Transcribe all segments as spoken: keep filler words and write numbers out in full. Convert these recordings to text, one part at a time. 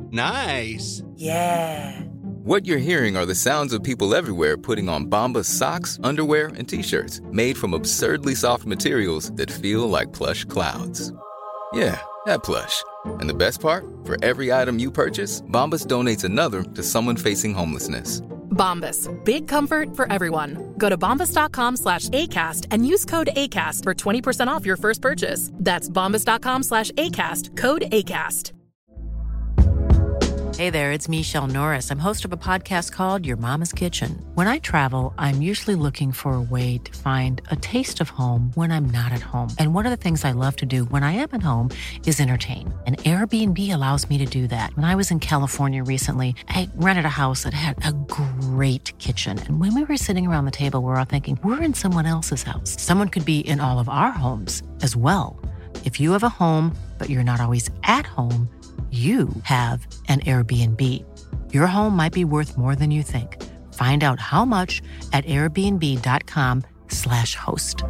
Nice. Yeah. What you're hearing are the sounds of people everywhere putting on Bombas socks, underwear, and T-shirts made from absurdly soft materials that feel like plush clouds. Yeah, that plush. And the best part? For every item you purchase, Bombas donates another to someone facing homelessness. Bombas. Big comfort for everyone. Go to bombas.com slash ACAST and use code ACAST for twenty percent off your first purchase. That's bombas.com slash ACAST. Code ACAST. Hey there, it's Michelle Norris. I'm host of a podcast called Your Mama's Kitchen. When I travel, I'm usually looking for a way to find a taste of home when I'm not at home. And one of the things I love to do when I am at home is entertain. And Airbnb allows me to do that. When I was in California recently, I rented a house that had a great kitchen. And when we were sitting around the table, we were all thinking, we're in someone else's house. Someone could be in all of our homes as well. If you have a home, but you're not always at home, you have an Airbnb. Your home might be worth more than you think. Find out how much at airbnb.com slash host.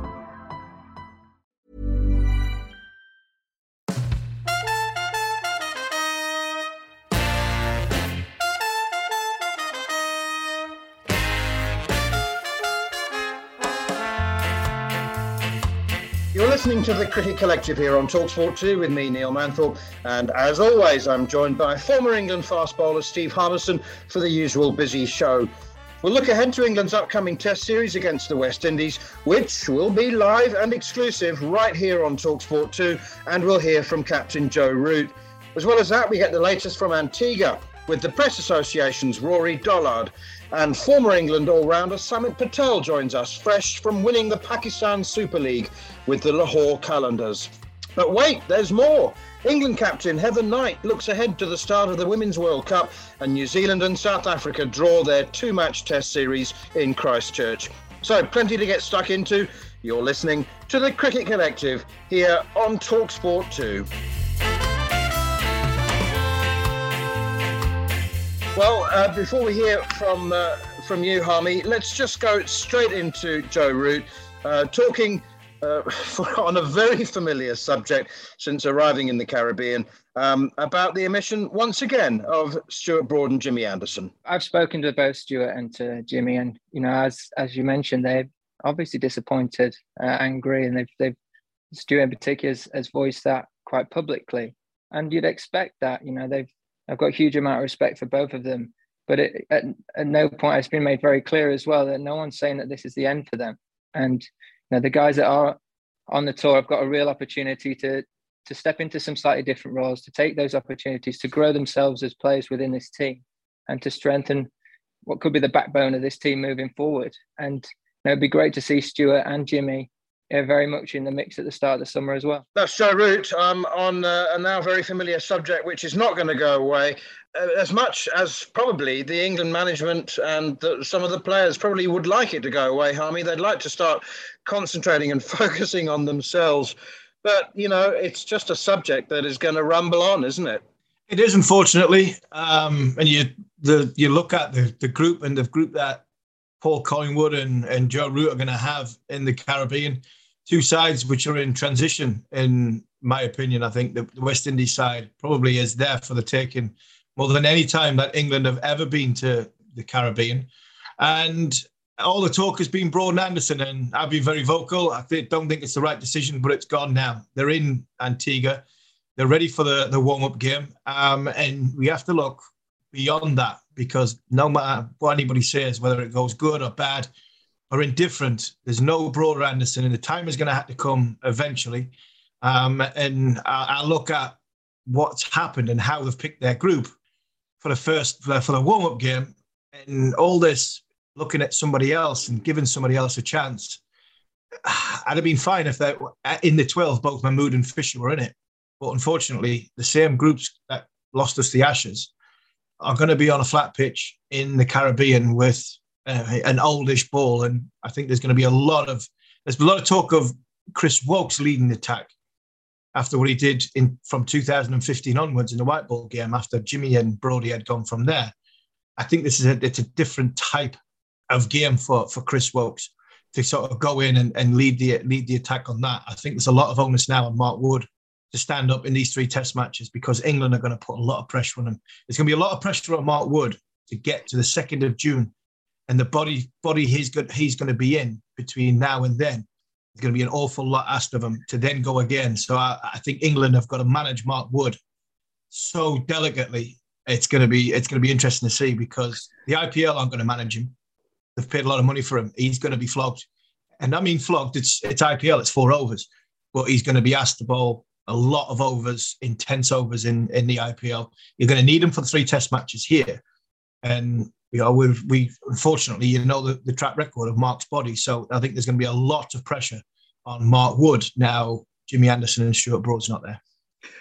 You're listening to the Cricket Collective here on TalkSport two with me, Neil Manthorpe, and as always, I'm joined by former England fast bowler Steve Harmison for the usual busy show. We'll look ahead to England's upcoming Test series against the West Indies, which will be live and exclusive right here on TalkSport two, and we'll hear from Captain Joe Root. As well as that, we get the latest from Antigua with the Press Association's Rory Dollard. And former England all-rounder Samit Patel joins us, fresh from winning the Pakistan Super League with the Lahore Qalandars. But wait, there's more. England captain Heather Knight looks ahead to the start of the Women's World Cup, and New Zealand and South Africa draw their two-match Test series in Christchurch. So plenty to get stuck into. You're listening to the Cricket Collective here on TalkSport two. Well, uh, before we hear from uh, from you, Harmy, let's just go straight into Joe Root, uh, talking uh, on a very familiar subject since arriving in the Caribbean, um, about the omission, once again, of Stuart Broad and Jimmy Anderson. I've spoken to both Stuart and to Jimmy, and, you know, as as you mentioned, they're obviously disappointed, uh, angry, and they've, they've Stuart in particular has, has voiced that quite publicly. And you'd expect that, you know, they've I've got a huge amount of respect for both of them, but it, at, at no point it's been made very clear as well that no one's saying that this is the end for them. And, you know, the guys that are on the tour have got a real opportunity to to step into some slightly different roles, to take those opportunities, to grow themselves as players within this team, and to strengthen what could be the backbone of this team moving forward. And, you know, it'd be great to see Stuart and Jimmy Yeah, very much in the mix at the start of the summer as well. That's Joe Root um, on uh, a now very familiar subject, which is not going to go away. Uh, as much as probably the England management and the, some of the players probably would like it to go away, Harmy. They'd like to start concentrating and focusing on themselves. But, you know, it's just a subject that is going to rumble on, isn't it? It is, unfortunately. Um, and you the you look at the, the group and the group that Paul Collingwood and, and Joe Root are going to have in the Caribbean. Two sides which are in transition, in my opinion. I think the West Indies side probably is there for the taking more than any time that England have ever been to the Caribbean. And all the talk has been Broad and Anderson, and I've been very vocal. I don't think it's the right decision, but it's gone now. They're in Antigua. They're ready for the, the warm-up game. Um, and we have to look beyond that, because no matter what anybody says, whether it goes good or bad, or indifferent, there's no Broad or Anderson, and the time is going to have to come eventually. Um, and I, I look at what's happened and how they've picked their group for the first for, for the warm-up game, and all this looking at somebody else and giving somebody else a chance. I'd have been fine if they in the twelve, both Mahmood and Fisher were in it, but unfortunately, the same groups that lost us the Ashes are going to be on a flat pitch in the Caribbean with Uh, an oldish ball, and I think there's going to be a lot of there's a lot of talk of Chris Woakes leading the attack after what he did in from two thousand fifteen onwards in the white ball game after Jimmy and Brodie had gone from there. I think this is a, it's a different type of game for, for Chris Woakes to sort of go in and, and lead the lead the attack on that. I think there's a lot of onus now on Mark Wood to stand up in these three test matches because England are going to put a lot of pressure on them. There's going to be a lot of pressure on Mark Wood to get to the second of June. And the body body he's going, he's going to be in between now and then, there's going to be an awful lot asked of him to then go again. So I, I think England have got to manage Mark Wood so delicately. It's going to be it's going to be interesting to see because the I P L aren't going to manage him. They've paid a lot of money for him. He's going to be flogged. And I mean flogged, it's it's I P L, it's four overs. But he's going to be asked to bowl a lot of overs, intense overs in, in the I P L. You're going to need him for the three test matches here. And, you know, we've, we unfortunately, you know, the, the track record of Mark's body. So I think there's going to be a lot of pressure on Mark Wood. Now, Jimmy Anderson and Stuart Broad's not there.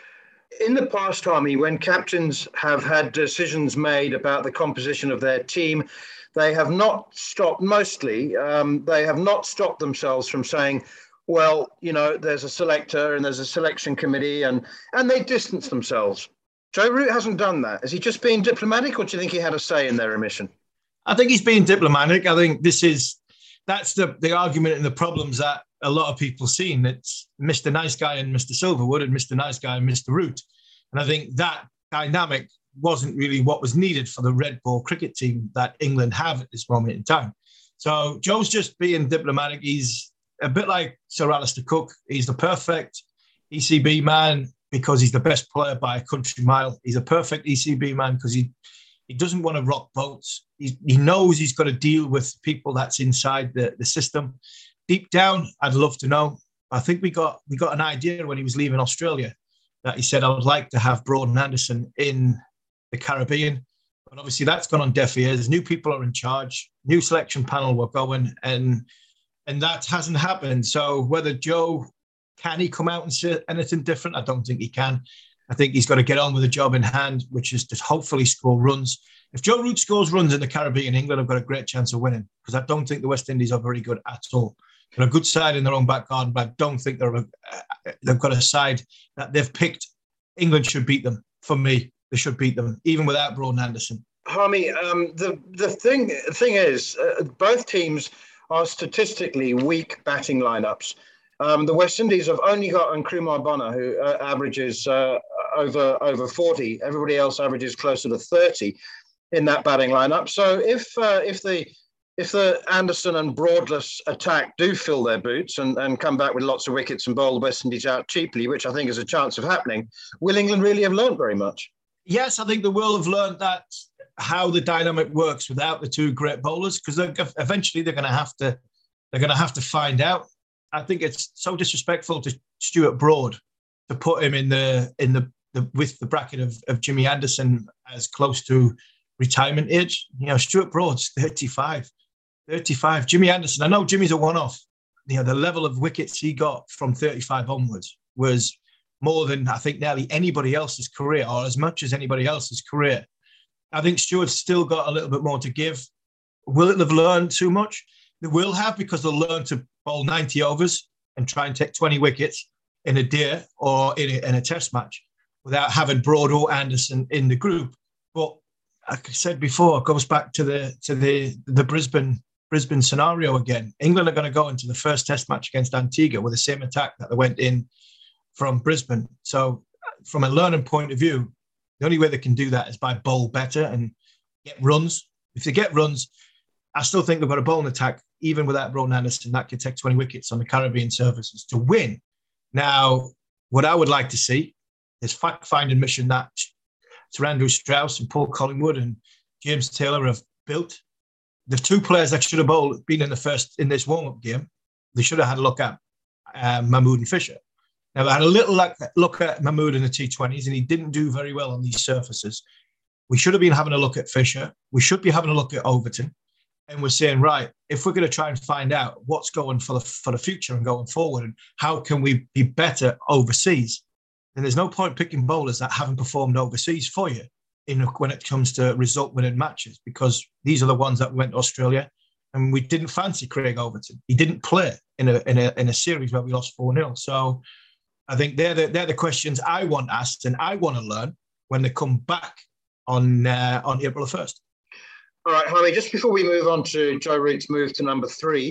In the past, Harmy, when captains have had decisions made about the composition of their team, they have not stopped, mostly, um, they have not stopped themselves from saying, well, you know, there's a selector and there's a selection committee, and, and they distance themselves. Joe Root hasn't done that. Is he just being diplomatic, or do you think he had a say in their omission? I think he's being diplomatic. I think this is, that's the, the argument and the problems that a lot of people seen. It's Mister Nice Guy and Mister Silverwood and Mister Nice Guy and Mister Root. And I think that dynamic wasn't really what was needed for the red ball cricket team that England have at this moment in time. So Joe's just being diplomatic. He's a bit like Sir Alistair Cook. He's the perfect E C B man because he's the best player by a country mile. He's a perfect E C B man because he, he doesn't want to rock boats. He, he knows he's got to deal with people that's inside the, the system. Deep down, I'd love to know. I think we got we got an idea when he was leaving Australia that he said, I would like to have Broad and Anderson in the Caribbean. But obviously that's gone on deaf ears. New people are in charge. New selection panel were going, and and that hasn't happened. So whether Joe, can he come out and say anything different? I don't think he can. I think he's got to get on with the job in hand, which is to hopefully score runs. If Joe Root scores runs in the Caribbean, England have got a great chance of winning because I don't think the West Indies are very good at all. They're a good side in their own back garden, but I don't think they're a, they've got a side that they've picked. England should beat them. For me, they should beat them, even without Broad and Anderson. Harmy, um, the, the thing, thing is, uh, both teams are statistically weak batting lineups. Um, the West Indies have only got Nkrumah Bonner, who uh, averages uh, over over forty. Everybody else averages closer to thirty in that batting lineup. So if uh, if the if the Anderson and Broadless attack do fill their boots and, and come back with lots of wickets and bowl the West Indies out cheaply, which I think is a chance of happening, will England really have learned very much? Yes, I think they will have learned that how the dynamic works without the two great bowlers, because eventually they're going to have to they're going to have to find out. I think it's so disrespectful to Stuart Broad to put him in the in the, the with the bracket of, of Jimmy Anderson as close to retirement age. You know, Stuart Broad's thirty-five. thirty-five. Jimmy Anderson, I know Jimmy's a one-off. You know, the level of wickets he got from thirty-five onwards was more than I think nearly anybody else's career, or as much as anybody else's career. I think Stuart's still got a little bit more to give. Will it have learned too much? They will have, because they'll learn to bowl ninety overs and try and take twenty wickets in a day or in a, in a test match without having Broad or Anderson in the group. But like I said before, it goes back to the to the the Brisbane Brisbane scenario again. England are going to go into the first test match against Antigua with the same attack that they went in from Brisbane. So from a learning point of view, the only way they can do that is by bowl better and get runs. If they get runs, I still think they've got a bowling attack, even without Broad and Anderson, that could take twenty wickets on the Caribbean surfaces to win. Now, what I would like to see is fact-finding mission that Sir Andrew Strauss and Paul Collingwood and James Taylor have built. The two players that should have bowled, been in the first in this warm-up game, they should have had a look at um, Mahmood and Fisher. Now, I had a little look, look at Mahmood in the T twenties, and he didn't do very well on these surfaces. We should have been having a look at Fisher. We should be having a look at Overton. And we're saying, right, if we're going to try and find out what's going for the for the future and going forward, and how can we be better overseas, then there's no point picking bowlers that haven't performed overseas for you in when it comes to result-winning matches, because these are the ones that went to Australia, and we didn't fancy Craig Overton. He didn't play in a in a in a series where we lost four nil. So I think they're the, they're the questions I want asked and I want to learn when they come back on uh, on April the first. All right, Harmy, just before we move on to Joe Root's move to number three,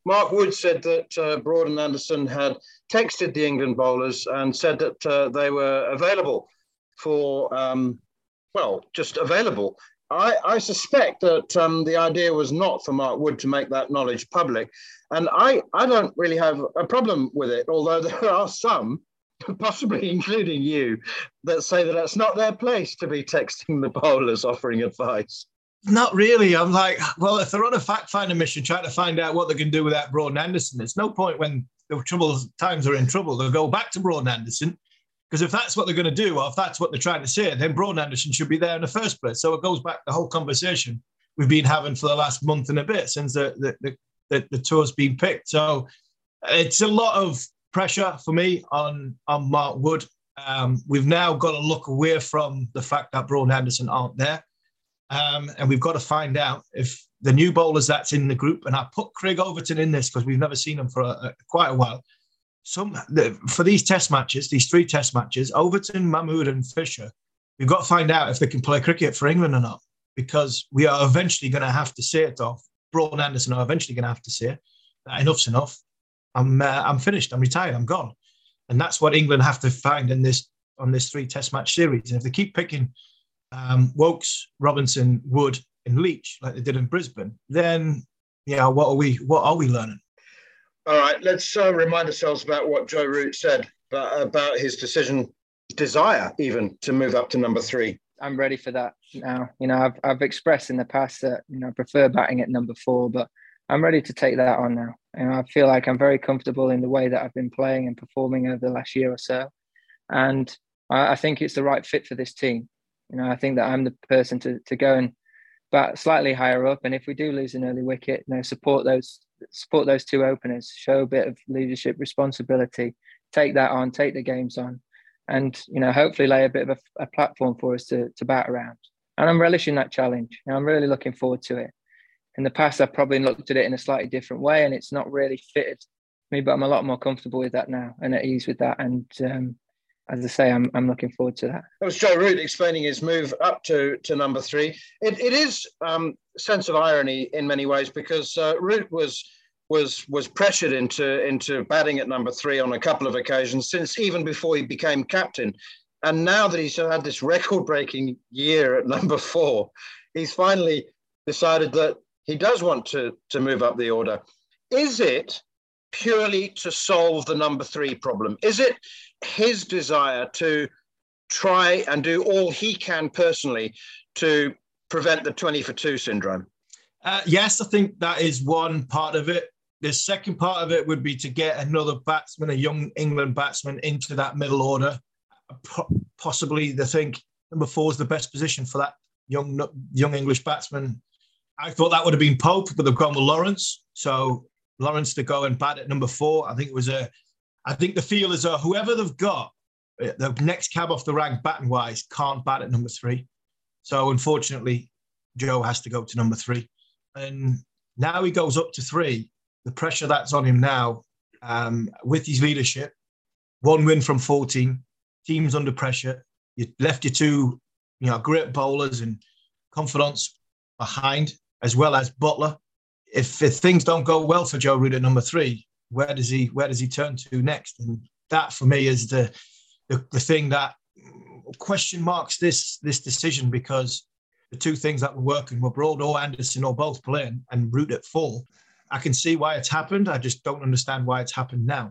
Mark Wood said that uh, Broad and Anderson had texted the England bowlers and said that uh, they were available for, um, well, just available. I, I suspect that um, the idea was not for Mark Wood to make that knowledge public. And I, I don't really have a problem with it, although there are some, possibly including you, that say that that's not their place to be texting the bowlers offering advice. Not really. I'm like, well, if they're on a fact-finding mission trying to find out what they can do with that Broad and Anderson, there's no point when the trouble times are in trouble. They'll go back to Broad and Anderson, because if that's what they're going to do, or if that's what they're trying to say, then Broad and Anderson should be there in the first place. So it goes back to the whole conversation we've been having for the last month and a bit since the the, the, the, the tour's been picked. So it's a lot of pressure for me on, on Mark Wood. Um, we've now got to look away from the fact that Broad and Anderson aren't there. Um, and we've got to find out if the new bowlers that's in the group, and I put Craig Overton in this because we've never seen him for a, a, quite a while. Some the, for these test matches, these three test matches, Overton, Mahmood and Fisher, we've got to find out if they can play cricket for England or not, because we are eventually going to have to say it off. Broad and Anderson are eventually going to have to say that enough's enough. I'm uh, I'm finished. I'm retired. I'm gone. And that's what England have to find in this on this three test match series. And if they keep picking um, Wokes, Robinson, Wood and Leach like they did in Brisbane, then yeah, what are we what are we learning? All right, let's uh, remind ourselves about what Joe Root said about, about his decision, desire even, to move up to number three. I'm ready for that now. You know, I've I've expressed in the past that, you know, I prefer batting at number four, but I'm ready to take that on now. And I feel like I'm very comfortable in the way that I've been playing and performing over the last year or so. And I, I think it's the right fit for this team. You know, I think that I'm the person to to go and bat slightly higher up. And if we do lose an early wicket, you know, support those support those two openers, show a bit of leadership responsibility, take that on, take the games on, and, you know, hopefully lay a bit of a, a platform for us to to bat around. And I'm relishing that challenge. You know, I'm really looking forward to it. In the past, I've probably looked at it in a slightly different way, and it's not really fitted me, but I'm a lot more comfortable with that now and at ease with that. And um, as I say, I'm I'm looking forward to that. That was Joe Root explaining his move up to, to number three. It it is um, a sense of irony in many ways, because uh, Root was was was pressured into into batting at number three on a couple of occasions, since even before he became captain. And now that he's had this record-breaking year at number four, he's finally decided that he does want to, to move up the order. Is it purely to solve the number three problem? Is it his desire to try and do all he can personally to prevent the twenty for two syndrome? Uh, yes, I think that is one part of it. The second part of it would be to get another batsman, a young England batsman, into that middle order. Possibly, they think number four is the best position for that young young English batsman. I thought that would have been Pope, but they've gone with Lawrence. So Lawrence to go and bat at number four. I think it was a. I think the feel is uh, whoever they've got, the next cab off the rank batting wise, can't bat at number three. So unfortunately, Joe has to go to number three, and now he goes up to three. The pressure that's on him now, um, with his leadership, one win from fourteen, teams under pressure. You left your two, you know, great bowlers and confidence behind, as well as Buttler. If, if things don't go well for Joe Root at number three, where does he where does he turn to next? And that for me is the the, the thing that question marks this this decision, because the two things that were working were Broad or Anderson or both playing, and Root at four. I can see why it's happened. I just don't understand why it's happened now.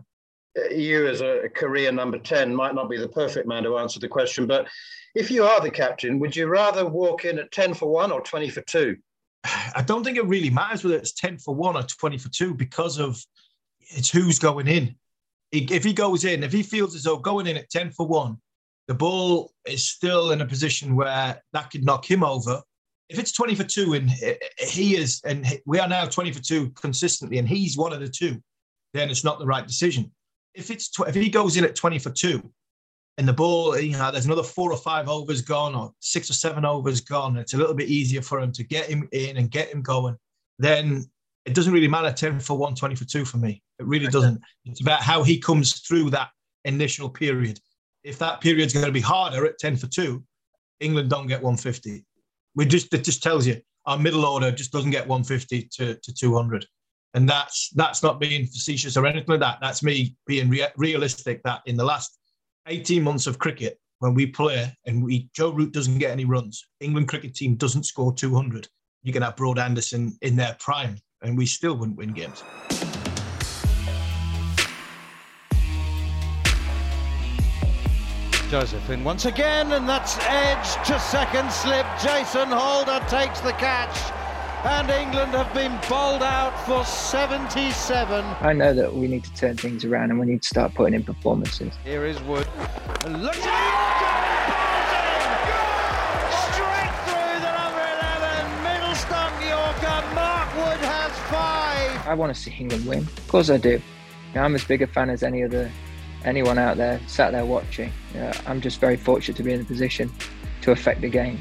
You as a career number ten might not be the perfect man to answer the question, but if you are the captain, would you rather walk in at ten for one or twenty for two? I don't think it really matters whether it's ten for one or twenty for two, because of it's who's going in. If he goes in, if he feels as though going in at ten for one, the ball is still in a position where that could knock him over. If it's twenty for two and he is, and we are now twenty for two consistently, and he's one of the two, then it's not the right decision. If it's if he goes in at twenty for two, and the ball, you know, there's another four or five overs gone, or six or seven overs gone, it's a little bit easier for him to get him in and get him going, then it doesn't really matter ten for one, twenty for two for me. It really doesn't. It's about how he comes through that initial period. If that period's going to be harder at ten for two, England don't get one fifty. We just It just tells you our middle order just doesn't get one fifty to, to two hundred. And that's that's not being facetious or anything like that. That's me being re- realistic that in the last eighteen months of cricket, when we play and we Joe Root doesn't get any runs, England cricket team doesn't score two hundred, you can have Broad Anderson in their prime and we still wouldn't win games. Joseph in once again, and that's edge to second slip. Jason Holder takes the catch, and England have been bowled out for seventy-seven. I know that we need to turn things around and we need to start putting in performances. Here is Wood. And look at Yorker! Straight through the number eleven. Middle stump Yorker. Mark Wood has five. I want to see England win. Of course I do. You know, I'm as big a fan as any other anyone out there sat there watching. You know, I'm just very fortunate to be in a position to affect the games.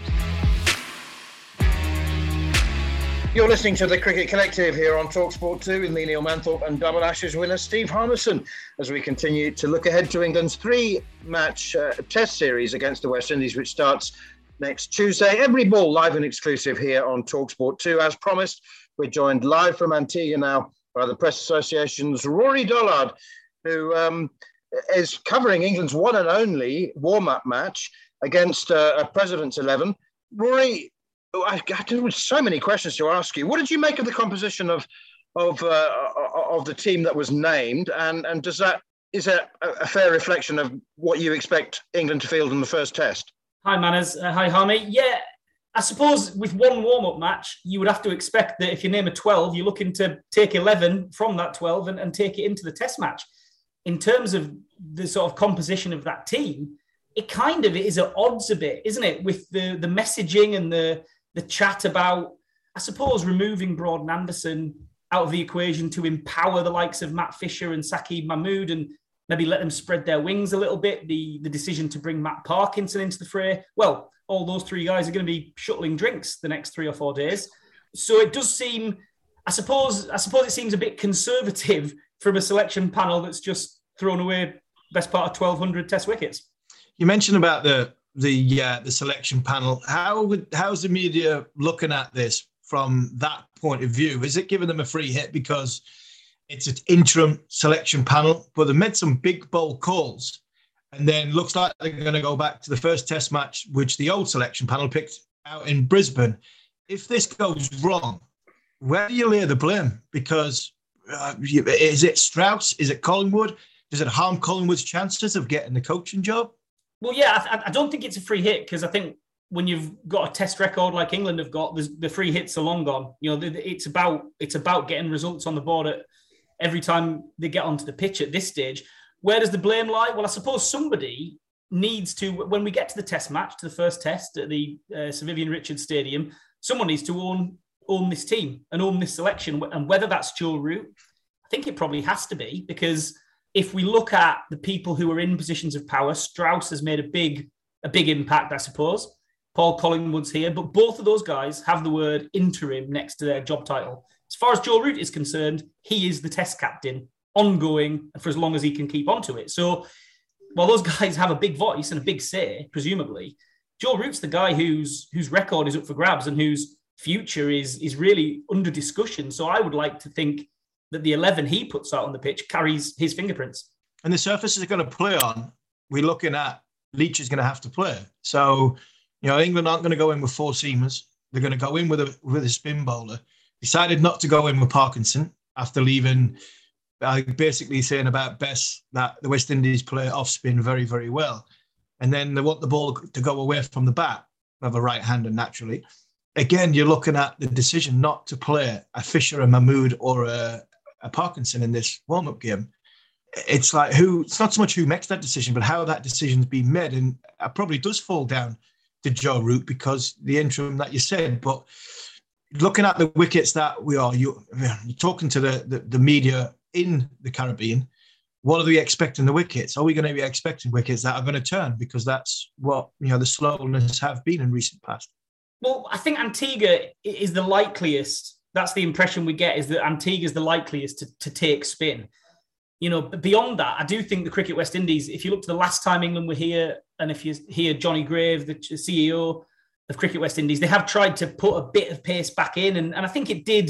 You're listening to the Cricket Collective here on TalkSport two with me, Neil Manthorpe, and Double Ashes winner Steve Harmison, as we continue to look ahead to England's three-match uh, test series against the West Indies, which starts next Tuesday. Every ball live and exclusive here on TalkSport two. As promised, we're joined live from Antigua now by the Press Association's Rory Dollard, who um, is covering England's one and only warm-up match against uh, a President's eleven. Rory, I got so many questions to ask you. What did you make of the composition of of uh, of the team that was named, and and does that is that a fair reflection of what you expect England to field in the first test? Hi Manners, uh, hi Harmy. Yeah, I suppose with one warm-up match, you would have to expect that if you name a twelve, you're looking to take eleven from that twelve and, and take it into the test match. In terms of the sort of composition of that team, it kind of is at odds a bit, isn't it? With the the messaging and the the chat about, I suppose, removing Broad and Anderson out of the equation to empower the likes of Matt Fisher and Saqib Mahmood and maybe let them spread their wings a little bit. The, the decision to bring Matt Parkinson into the fray. Well, all those three guys are going to be shuttling drinks the next three or four days. So it does seem, I suppose, I suppose it seems a bit conservative from a selection panel that's just thrown away best part of twelve hundred test wickets. You mentioned about the the uh, the selection panel. How would how's the media looking at this from that point of view? Is it giving them a free hit because it's an interim selection panel, but they made some big bold calls, and then looks like they're going to go back to the first test match, which the old selection panel picked out in Brisbane. If this goes wrong, where do you lay the blame? Because uh, is it Strauss? Is it Collingwood? Does it harm Collingwood's chances of getting the coaching job? Well, yeah, I, I don't think it's a free hit because I think when you've got a test record like England have got, the free hits are long gone. You know, it's about it's about getting results on the board at every time they get onto the pitch at this stage. Where does the blame lie? Well, I suppose somebody needs to, when we get to the test match, to the first test at the uh, Sir Vivian Richards Stadium, someone needs to own own this team and own this selection. And whether that's Joe Root, I think it probably has to be, because if we look at the people who are in positions of power, Strauss has made a big, a big impact, I suppose. Paul Collingwood's here, but both of those guys have the word interim next to their job title. As far as Joe Root is concerned, he is the test captain, ongoing, and for as long as he can keep onto it. So while those guys have a big voice and a big say, presumably, Joe Root's the guy whose whose record is up for grabs and whose future is, is really under discussion. So I would like to think that the eleven he puts out on the pitch carries his fingerprints. And the surface is going to play on, we're looking at Leach is going to have to play. So, you know, England aren't going to go in with four seamers. They're going to go in with a with a spin bowler. Decided not to go in with Parkinson after leaving, uh, basically saying about Bess that the West Indies play off spin very, very well. And then they want the ball to go away from the bat of a right hander naturally. Again, you're looking at the decision not to play a Fisher, a Mahmood, or a, a Parkinson in this warm-up game. It's like who, it's not so much who makes that decision, but how that decision's been made. And it probably does fall down to Joe Root because the interim that you said. But looking at the wickets that we are, you, you're talking to the, the, the media in the Caribbean. What are we expecting the wickets? Are we going to be expecting wickets that are going to turn? Because that's what, you know, the slowness have been in recent past. Well, I think Antigua is the likeliest. That's the impression we get, is that Antigua is the likeliest to, to take spin. You know, but beyond that, I do think the Cricket West Indies, if you look to the last time England were here, and if you hear Johnny Grave, the C E O of Cricket West Indies, they have tried to put a bit of pace back in. And, and I think it did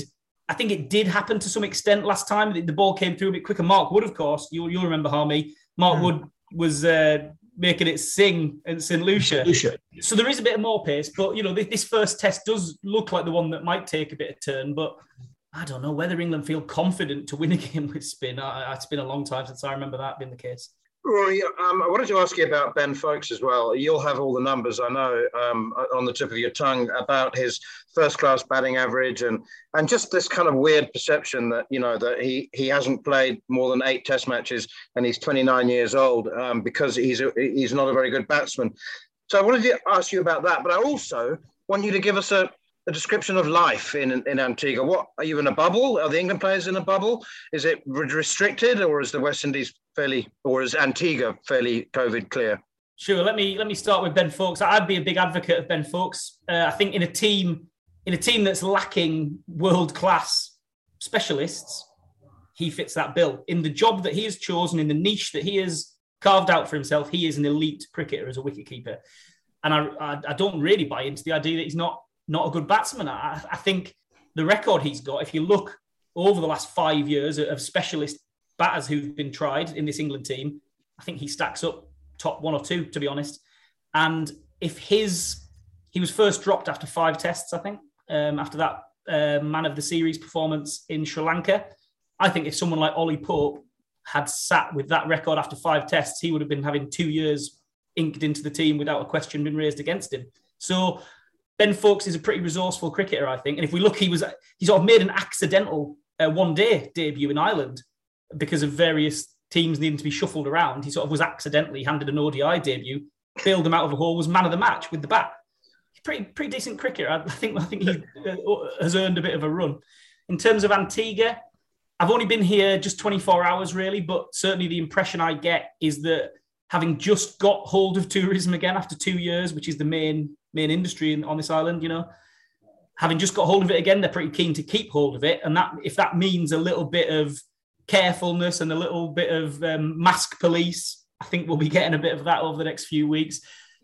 I think it did happen to some extent last time. The ball came through a bit quicker. Mark Wood, of course, you'll, you'll remember, Harmy. Mark mm. Wood was uh, making it sing at Saint Lucia. Lucia. So there is a bit of more pace, but, you know, this, this first test does look like the one that might take a bit of turn, but I don't know whether England feel confident to win a game with spin. I, it's been a long time since I remember that being the case. Rory, um, I wanted to ask you about Ben Foakes as well. You'll have all the numbers, I know, um, on the tip of your tongue about his first-class batting average and and just this kind of weird perception that, you know, that he, he hasn't played more than eight test matches and he's twenty-nine years old um, because he's a, he's not a very good batsman. So I wanted to ask you about that, but I also want you to give us a, a description of life in, in Antigua. What, are you in a bubble? Are the England players in a bubble? Is it restricted, or is the West Indies fairly, or is Antigua fairly COVID clear? Sure. Let me let me start with Ben Foakes. I'd be a big advocate of Ben Foakes. Uh, I think in a team in a team that's lacking world class specialists, he fits that bill. In the job that he has chosen, in the niche that he has carved out for himself, he is an elite cricketer as a wicketkeeper. And I, I I don't really buy into the idea that he's not not a good batsman. I, I think the record he's got, if you look over the last five years of specialist batters who've been tried in this England team, I think he stacks up top one or two, to be honest. And if his, he was first dropped after five tests, I think, um, after that uh, man of the series performance in Sri Lanka. I think if someone like Ollie Pope had sat with that record after five tests, he would have been having two years inked into the team without a question being raised against him. So Ben Foakes is a pretty resourceful cricketer, I think. And if we look, he was he sort of made an accidental uh, one-day debut in Ireland because of various teams needing to be shuffled around. He sort of was accidentally handed an O D I debut, bailed him out of a hole, was man of the match with the bat. Pretty pretty decent cricketer. I think I think he uh, has earned a bit of a run. In terms of Antigua, I've only been here just twenty-four hours, really, but certainly the impression I get is that having just got hold of tourism again after two years, which is the main main industry in, on this island, you know, having just got hold of it again, they're pretty keen to keep hold of it. And that, if that means a little bit of carefulness and a little bit of um, mask police, I think we'll be getting a bit of that over the next few weeks.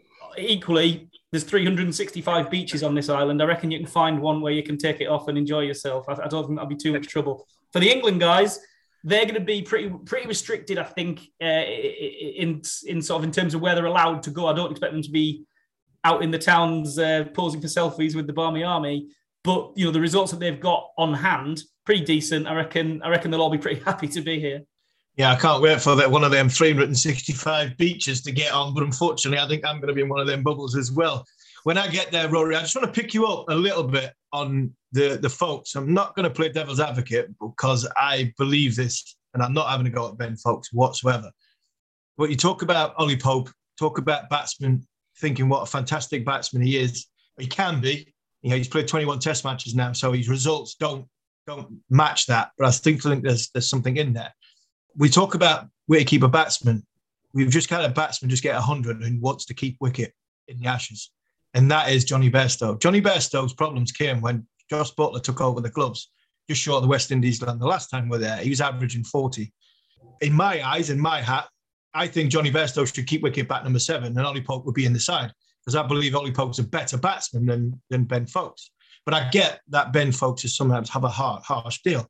Equally, there's three hundred sixty-five beaches on this island. I reckon you can find one where you can take it off and enjoy yourself. I, I don't think that'll be too much trouble. For the England guys, they're going to be pretty pretty restricted, I think, uh, in in sort of in terms of where they're allowed to go. I don't expect them to be out in the towns uh, posing for selfies with the Barmy Army, but you know the results that they've got on hand, pretty decent. I reckon. I reckon they'll all be pretty happy to be here. Yeah, I can't wait for that one of them three hundred sixty-five beaches to get on, but unfortunately, I think I'm going to be in one of them bubbles as well. When I get there, Rory, I just want to pick you up a little bit on the, the Foakes. I'm not going to play devil's advocate because I believe this, and I'm not having a go at Ben Foakes whatsoever. But you talk about Ollie Pope, talk about batsmen, thinking what a fantastic batsman he is. He can be. You know, he's played twenty-one test matches now, so his results don't don't match that. But I think, think there's there's something in there. We talk about wicketkeeper batsmen. We've just had a batsman just get one hundred and wants to keep wicket in the Ashes. And that is Jonny Bairstow. Jonny Bairstow's problems came when Joss Butler took over the gloves, just short of the West Indies land. The last time we were there, he was averaging forty. In my eyes, in my hat, I think Jonny Bairstow should keep wicket bat number seven and Ollie Pope would be in the side because I believe Ollie Pope's a better batsman than, than Ben Foakes. But I get that Ben Foakes is sometimes have a hard, harsh deal.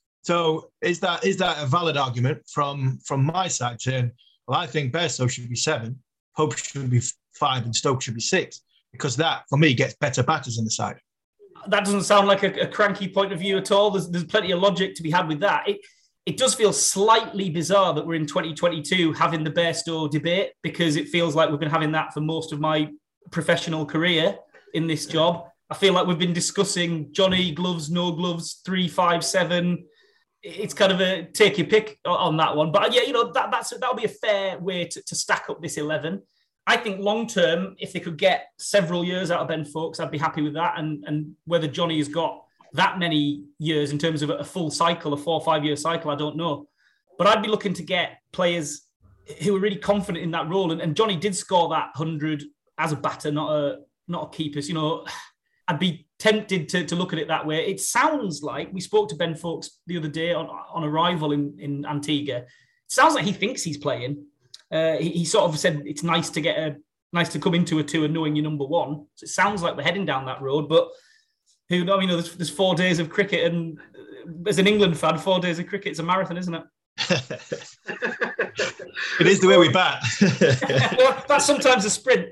So is that is that a valid argument from, from my side saying, well, I think Bairstow should be seven, Pope should be five and Stokes should be six? Because that, for me, gets better batters in the side. That doesn't sound like a, a cranky point of view at all. There's, there's plenty of logic to be had with that. It, it does feel slightly bizarre that we're in twenty twenty-two having the Bairstow debate because it feels like we've been having that for most of my professional career in this job. I feel like we've been discussing Johnny, gloves, no gloves, three, five, seven. It's kind of a take your pick on that one. But yeah, you know, that, that's that'll be a fair way to, to stack up this eleven. I think long term, if they could get several years out of Ben Foakes, I'd be happy with that. And, and whether Johnny has got that many years in terms of a full cycle, a four or five year cycle, I don't know. But I'd be looking to get players who are really confident in that role. And, and Johnny did score that one hundred as a batter, not a not a keeper. You know, I'd be tempted to, to look at it that way. It sounds like we spoke to Ben Foakes the other day on, on arrival in, in Antigua. It sounds like he thinks he's playing. Uh, he, he sort of said it's nice to get a nice to come into a tour knowing you're number one. So it sounds like we're heading down that road. But who knows? You know, there's, there's four days of cricket, and as an England fan, four days of cricket is a marathon, isn't it? It is the way we bat. Well, that's sometimes a sprint.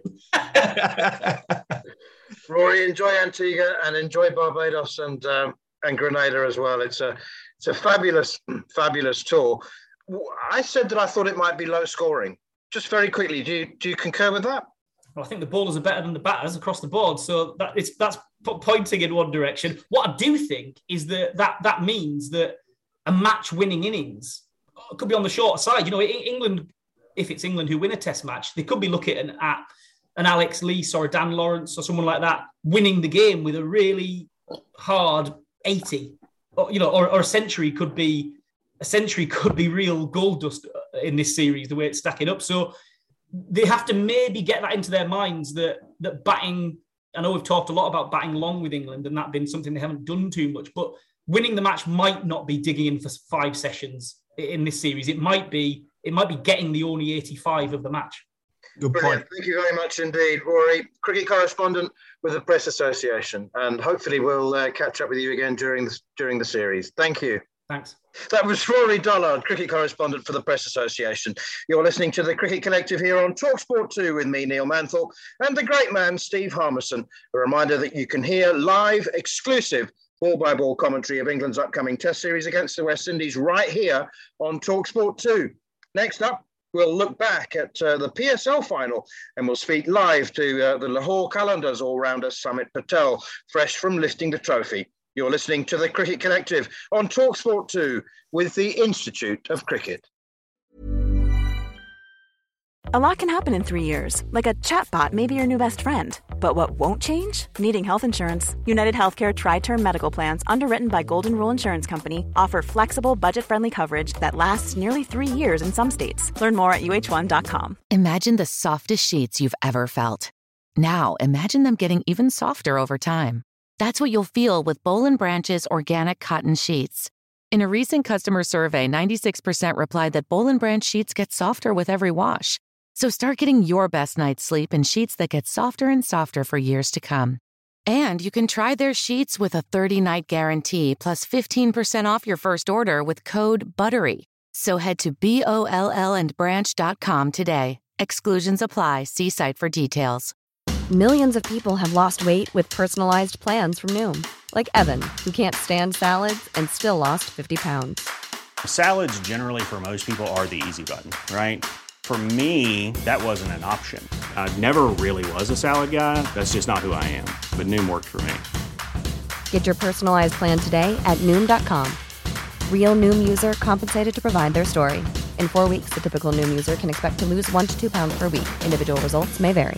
Rory, enjoy Antigua and enjoy Barbados and um, and Grenada as well. It's a it's a fabulous, fabulous tour. I said that I thought it might be low scoring. Just very quickly, do you do you concur with that? Well, I think the bowlers are better than the batters across the board, so that it's that's pointing in one direction. What I do think is that that, that means that a match-winning innings could be on the shorter side. You know, England, if it's England who win a Test match, they could be looking at an Alex Lees or a Dan Lawrence or someone like that winning the game with a really hard eighty, or, you know, or, or a century could be a century could be real gold dust in this series, the way it's stacking up. So they have to maybe get that into their minds that that batting. I know we've talked a lot about batting long with England and that being something they haven't done too much, but winning the match might not be digging in for five sessions in this series. It might be it might be getting the only eighty-five of the match. Good Brilliant. point. Thank you very much indeed, Rory, cricket correspondent with the Press Association, and hopefully we'll uh, catch up with you again during the, during the series. Thank you. Thanks. That was Rory Dollard, cricket correspondent for the Press Association. You're listening to the Cricket Collective here on TalkSport two with me, Neil Manthorpe, and the great man, Steve Harmison. A reminder that you can hear live, exclusive, ball-by-ball commentary of England's upcoming Test series against the West Indies right here on TalkSport two. Next up, we'll look back at uh, the P S L final and we'll speak live to uh, the Lahore Qalandars all-rounder Samit Patel, fresh from lifting the trophy. You're listening to the Cricket Collective on TalkSport two with the Institute of Cricket. A lot can happen in three years, like a chatbot may be your new best friend. But what won't change? Needing health insurance. United Healthcare Tri-Term Medical Plans, underwritten by Golden Rule Insurance Company, offer flexible, budget-friendly coverage that lasts nearly three years in some states. Learn more at U H one dot com. Imagine the softest sheets you've ever felt. Now, imagine them getting even softer over time. That's what you'll feel with Boll and Branch's organic cotton sheets. In a recent customer survey, ninety-six percent replied that Boll and Branch sheets get softer with every wash. So start getting your best night's sleep in sheets that get softer and softer for years to come. And you can try their sheets with a thirty-night guarantee plus fifteen percent off your first order with code BUTTERY. So head to B O L L and branch dot com today. Exclusions apply. See site for details. Millions of people have lost weight with personalized plans from Noom. Like Evan, who can't stand salads and still lost fifty pounds. Salads generally for most people are the easy button, right? For me, that wasn't an option. I never really was a salad guy. That's just not who I am. But Noom worked for me. Get your personalized plan today at Noom dot com. Real Noom user compensated to provide their story. In four weeks, the typical Noom user can expect to lose one to two pounds per week. Individual results may vary.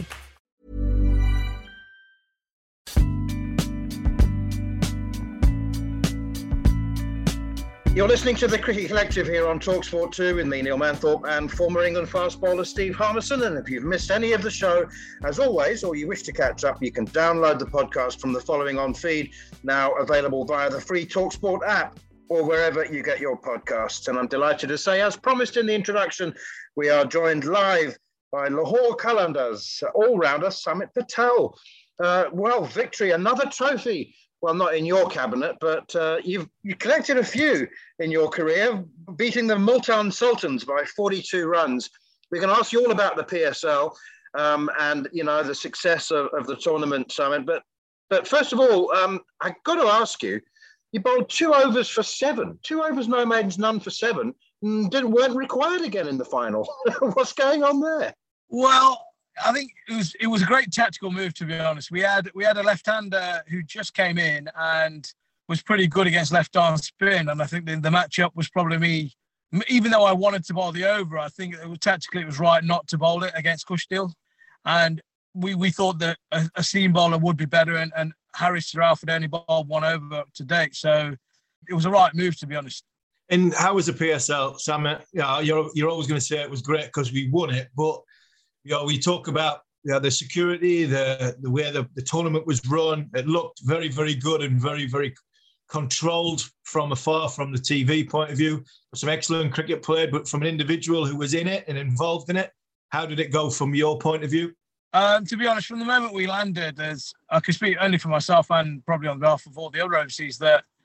You're listening to the Cricket Collective here on TalkSport two with me, Neil Manthorpe, and former England fast bowler Steve Harmison. And if you've missed any of the show, as always, or you wish to catch up, you can download the podcast from the following on feed, now available via the free TalkSport app or wherever you get your podcasts. And I'm delighted to say, as promised in the introduction, we are joined live by Lahore Qalandars all-rounder Samit Patel. Uh, well, victory, another trophy. Well, not in your cabinet, but uh, you've you collected a few in your career, beating the Multan Sultans by forty-two runs. We can ask you all about the P S L um, and, you know, the success of, of the tournament, Samit. But but first of all, um, I've got to ask you, you bowled two overs for seven. Two overs, no maidens, none for seven. Didn't weren't required again in the final. What's going on there? Well, I think it was it was a great tactical move, to be honest. We had we had a left-hander who just came in and was pretty good against left-arm spin, and I think the, the matchup was probably me. Even though I wanted to bowl the over, I think it was, tactically it was right not to bowl it against Kushdil, and we, we thought that a, a seam bowler would be better, and, and Haris Ralford only bowled one over to date, so it was a right move, to be honest. And how was the P S L, Sam? Yeah, you're you're always going to say it was great because we won it, but you know, we talk about you know, the security, the the way the, the tournament was run. It looked very, very good and very, very controlled from afar, from the T V point of view. Some excellent cricket played, but from an individual who was in it and involved in it, how did it go from your point of view? Um, to be honest, from the moment we landed, as I can speak only for myself and probably on behalf of all the other overseas, that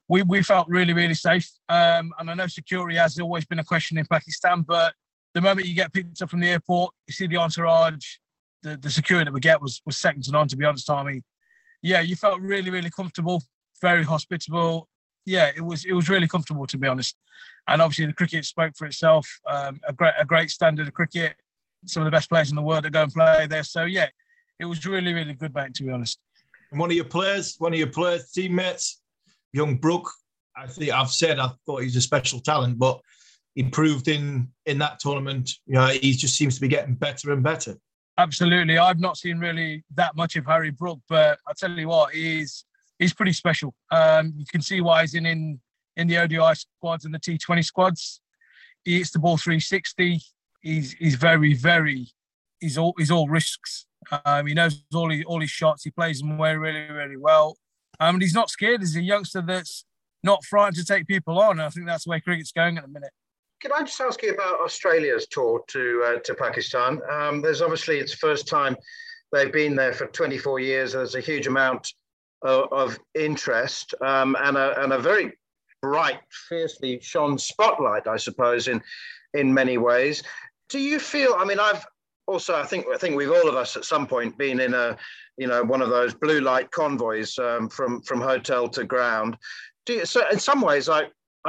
we, we felt really, really safe. Um, and I know security has always been a question in Pakistan, but the moment you get picked up from the airport, you see the entourage, the, the security that we get was, was second to none, to be honest, Tommy. Yeah, you felt really, really comfortable, very hospitable. Yeah, it was it was really comfortable, to be honest. And obviously the cricket spoke for itself. Um, a great a great standard of cricket. Some of the best players in the world that go and play there. So yeah, it was really, really good, mate, to be honest. And one of your players, one of your players, teammates, young Brook, I think I've said I thought he's a special talent, but he proved in in that tournament, you know, he just seems to be getting better and better. Absolutely. I've not seen really that much of Harry Brook, but I tell you what, he's he's pretty special. Um, you can see why he's in, in in the O D I squads and the T twenty squads. He hits the ball three sixty. He's he's very, very, he's all he's all risks. Um, he knows all his, all his shots. He plays them really, really, really well. Um, and he's not scared. He's a youngster that's not frightened to take people on. I think that's the way cricket's going at the minute. Can I just ask you about Australia's tour to uh, to Pakistan? Um, there's obviously, it's the first time they've been there for twenty-four years. There's a huge amount of, of interest um, and, a, and a very bright, fiercely shone spotlight, I suppose, in in many ways. Do you feel, I mean, I've also, I think I think we've all of us at some point been in a, you know, one of those blue light convoys um, from, from hotel to ground. Do you, so in some ways, I,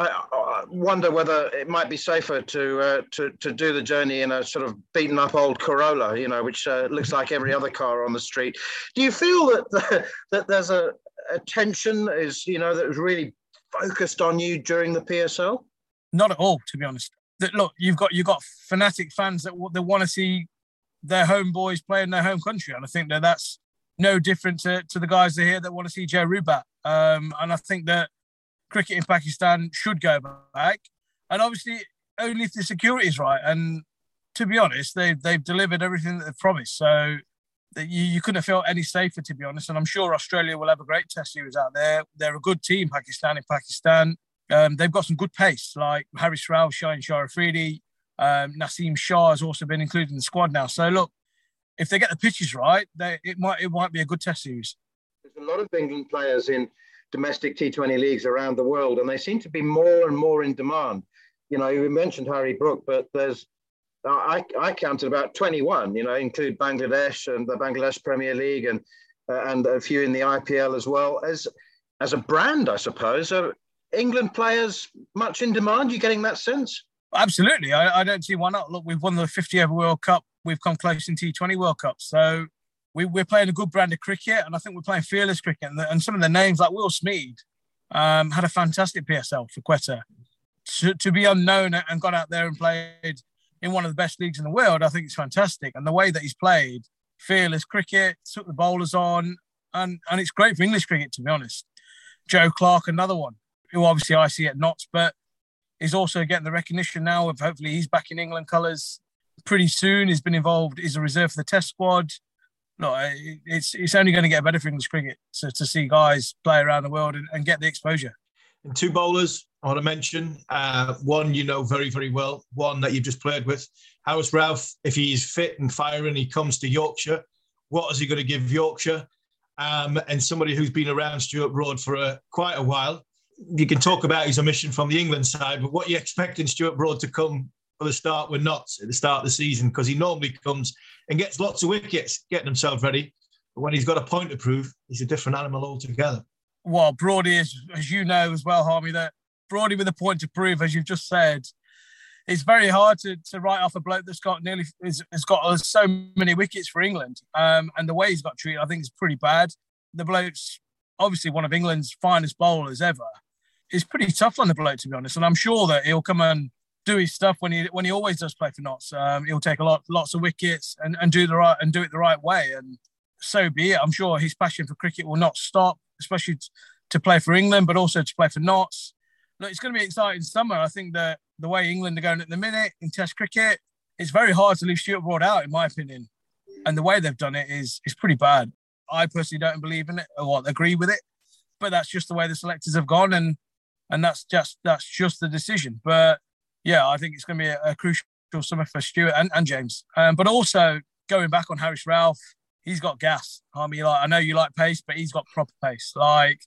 I wonder whether it might be safer to uh, to to do the journey in a sort of beaten up old Corolla, you know, which uh, looks like every other car on the street. Do you feel that the, that there's a, a tension is, you know, that was really focused on you during the P S L? Not at all, to be honest. That look, you've got you've got fanatic fans that that want to see their home boys play in their home country, and I think that that's no different to, to the guys that are here that want to see Joe Root bat. Um, and I think that cricket in Pakistan should go back, and obviously only if the security is right. And to be honest, they've they've delivered everything that they've promised. So that you, you couldn't have felt any safer, to be honest. And I'm sure Australia will have a great test series out there. They're a good team, Pakistan in Pakistan. Um, they've got some good pace, like Haris Rauf, Shaheen Shah Afridi, um, Naseem Shah has also been included in the squad now. So look, if they get the pitches right, they, it might it might be a good test series. There's a lot of England players in domestic T twenty leagues around the world, and they seem to be more and more in demand. You know, you mentioned Harry Brook, but there's, I, I counted about twenty-one, you know, include Bangladesh and the Bangladesh Premier League and uh, and a few in the I P L as well. As as a brand, I suppose, are England players much in demand? You getting that sense? Absolutely. I, I don't see why not. Look, we've won the fifty over World Cup. We've come close in T twenty World Cup. So we, we're playing a good brand of cricket, and I think we're playing fearless cricket. And, the, and some of the names like Will Smeed um, had a fantastic P S L for Quetta. To, to be unknown and got out there and played in one of the best leagues in the world, I think it's fantastic. And the way that he's played, fearless cricket, took the bowlers on, and, and it's great for English cricket, to be honest. Joe Clark, another one, who obviously I see at Notts, but is also getting the recognition now of hopefully he's back in England colours pretty soon. He's been involved, he's a reserve for the Test squad. No, it's it's only going to get better for English cricket to, to see guys play around the world and, and get the exposure. And two bowlers I want to mention. Uh, one you know very, very well, one that you've just played with. Haris Rauf, if he's fit and firing, he comes to Yorkshire. What is he going to give Yorkshire? Um, and somebody who's been around Stuart Broad for a, quite a while. You can talk about his omission from the England side, but what are you expecting Stuart Broad to come for the start with Notts at the start of the season? Because he normally comes and gets lots of wickets, getting himself ready. But when he's got a point to prove, he's a different animal altogether. Well, Broady is, as you know as well, Harmy, that Broady with a point to prove, as you've just said, it's very hard to, to write off a bloke that's got nearly is, has got so many wickets for England. Um, and the way he's got treated, I think, is pretty bad. The bloke's obviously one of England's finest bowlers ever. It's pretty tough on the bloke, to be honest. And I'm sure that he'll come and do his stuff when he when he always does play for Notts. Um, he'll take a lot lots of wickets and, and do the right and do it the right way. And so be it. I'm sure his passion for cricket will not stop, especially t- to play for England, but also to play for Notts. Look, it's going to be an exciting summer. I think that the way England are going at the minute in Test cricket, it's very hard to leave Stuart Broad out, in my opinion. And the way they've done it is is pretty bad. I personally don't believe in it or agree with it, but that's just the way the selectors have gone, and and that's just that's just the decision. But yeah, I think it's going to be a, a crucial summer for Stuart and, and James. Um, but also going back on Haris Rauf, he's got gas. I mean, like, I know you like pace, but he's got proper pace. Like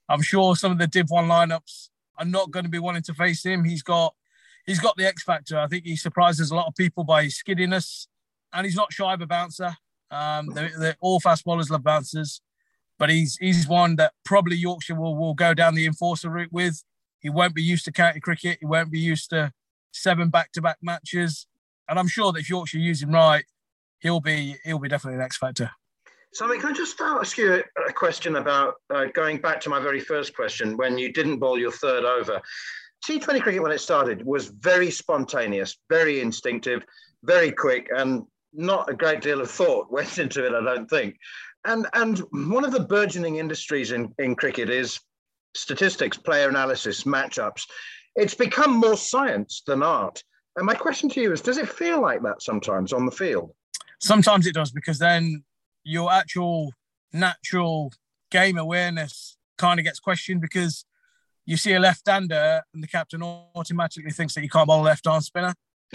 I'm sure some of the Div one lineups are not going to be wanting to face him. He's got he's got the X factor. I think he surprises a lot of people by his skiddiness, and he's not shy of a bouncer. Um, they're, they're, all fast bowlers love bouncers, but he's he's one that probably Yorkshire will, will go down the enforcer route with. He won't be used to county cricket. He won't be used to seven back-to-back matches. And I'm sure that if Yorkshire use him right, he'll be he'll be definitely an X factor. So, can I just ask you a question about uh, going back to my very first question when you didn't bowl your third over? T twenty cricket, when it started, was very spontaneous, very instinctive, very quick, and not a great deal of thought went into it, I don't think. And and one of the burgeoning industries in, in cricket is statistics, player analysis, matchups. It's become more science than art. And my question to you is, does it feel like that sometimes on the field? Sometimes it does, because then your actual natural game awareness kind of gets questioned, because you see a left-hander and the captain automatically thinks that you can't bowl a left-arm spinner,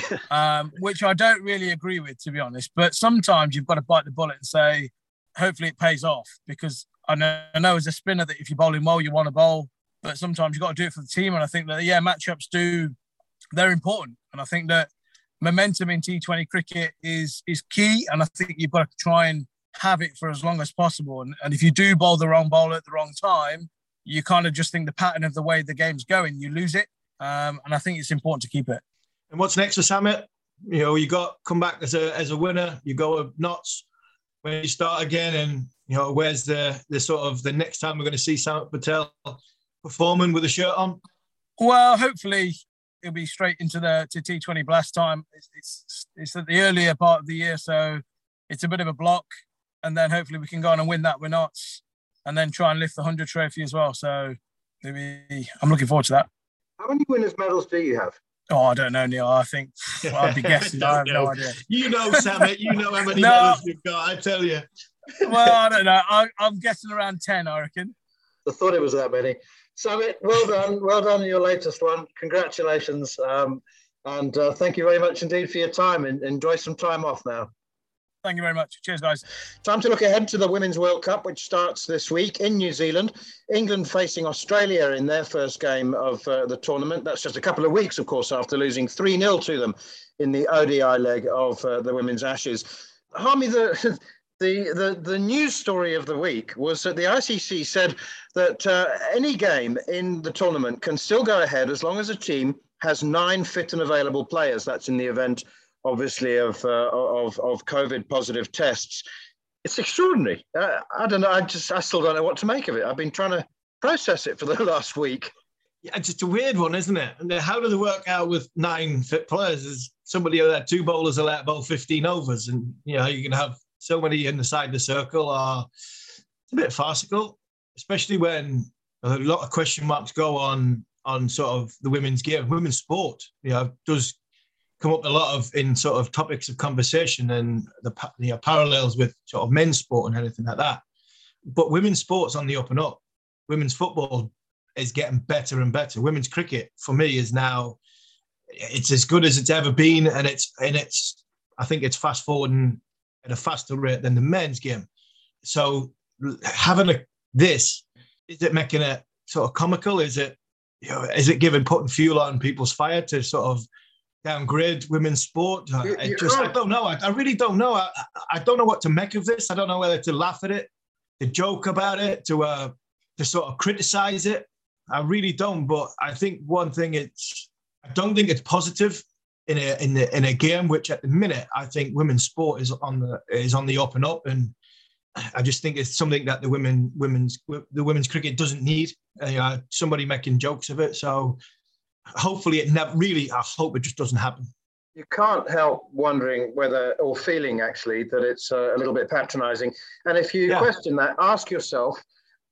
um, which I don't really agree with, to be honest. But sometimes you've got to bite the bullet and say, hopefully it pays off, because I know, I know as a spinner that if you're bowling well, you want to bowl, but sometimes you've got to do it for the team. And I think that, yeah, matchups do, they're important. And I think that momentum in T twenty cricket is is key. And I think you've got to try and have it for as long as possible. And, and if you do bowl the wrong bowler at the wrong time, you kind of just think the pattern of the way the game's going, you lose it. Um, and I think it's important to keep it. And what's next for Samit? You know, you got come back as a as a winner. You go with knots when you start again, and you know, where's the the sort of the next time we're going to see Samit Patel performing with a shirt on? Well, hopefully it'll be straight into the to T twenty Blast time. It's, it's it's at the earlier part of the year, so it's a bit of a block, and then hopefully we can go on and win that with knots, and then try and lift the hundred trophy as well. So maybe I'm looking forward to that. How many winners' medals do you have? Oh, I don't know, Neil. I think I'd be guessing. I have know. no idea. You know, Samit. You know how many no. medals you've got. I tell you. Well, I don't know. I, I'm guessing around ten, I reckon. I thought it was that many. Samit, well done. Well done on your latest one. Congratulations. Um, and uh, thank you very much indeed for your time. And enjoy some time off now. Thank you very much. Cheers, guys. Time to look ahead to the Women's World Cup, which starts this week in New Zealand. England facing Australia in their first game of uh, the tournament. That's just a couple of weeks, of course, after losing three nil to them in the O D I leg of uh, the Women's Ashes. Harmy, the... The, the the news story of the week was that the I C C said that uh, any game in the tournament can still go ahead as long as a team has nine fit and available players. That's in the event, obviously, of uh, of, of COVID positive tests. It's extraordinary. Uh, I don't know. I just I still don't know what to make of it. I've been trying to process it for the last week. Yeah, it's just a weird one, isn't it? And how do they work out with nine fit players? Is somebody who had two bowlers allowed to bowl fifteen overs, and you know you can have so many in the side of the circle. Are it's a bit farcical, especially when a lot of question marks go on on sort of the women's game, women's sport. You know, does come up a lot of in sort of topics of conversation and the you know, parallels with sort of men's sport and anything like that. But women's sport's on the up and up. Women's football is getting better and better. Women's cricket, for me, is now it's as good as it's ever been, and it's and it's I think it's fast forwarding at a faster rate than the men's game. So having a, this, is it making it sort of comical? Is it, you know, is it giving putting fuel on people's fire to sort of downgrade women's sport? You, I just, I don't know. I, I really don't know. I, I don't know what to make of this. I don't know whether to laugh at it, to joke about it, to uh, to sort of criticize it. I really don't. But I think one thing it's, I don't think it's positive in a in the in a game which at the minute I think women's sport is on the is on the up and up, and I just think it's something that the women women's the women's cricket doesn't need. Uh, somebody making jokes of it, so hopefully it never really. I hope it just doesn't happen. You can't help wondering whether, or feeling actually, that it's uh, a little bit patronising. And if you yeah. question that, ask yourself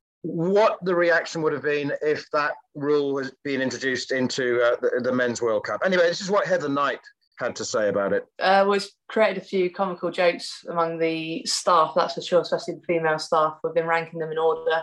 what the reaction would have been if that rule has been introduced into uh, the, the Men's World Cup. Anyway, this is what Heather Knight had to say about it. Uh, we've created a few comical jokes among the staff, that's for sure, especially the female staff. We've been ranking them in order.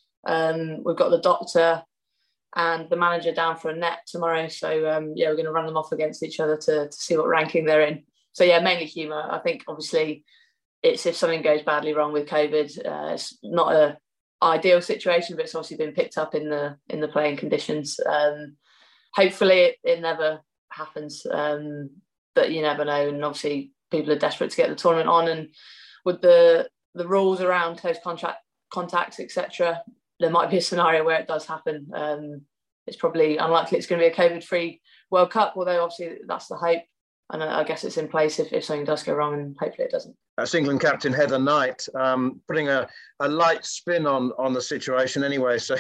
Um, we've got the doctor and the manager down for a net tomorrow. So, um, yeah, we're going to run them off against each other to, to see what ranking they're in. So, yeah, mainly humour. I think, obviously, it's if something goes badly wrong with COVID, uh, it's not a ideal situation, but it's obviously been picked up in the in the playing conditions. Um, hopefully, it, it never happens, um, but you never know. And obviously, people are desperate to get the tournament on, and with the the rules around close contract contacts, et cetera, there might be a scenario where it does happen. Um, it's probably unlikely it's going to be a COVID-free World Cup, although obviously that's the hope. And I guess it's in place if, if something does go wrong, and hopefully it doesn't. That's England captain Heather Knight, um, putting a, a light spin on, on the situation anyway. So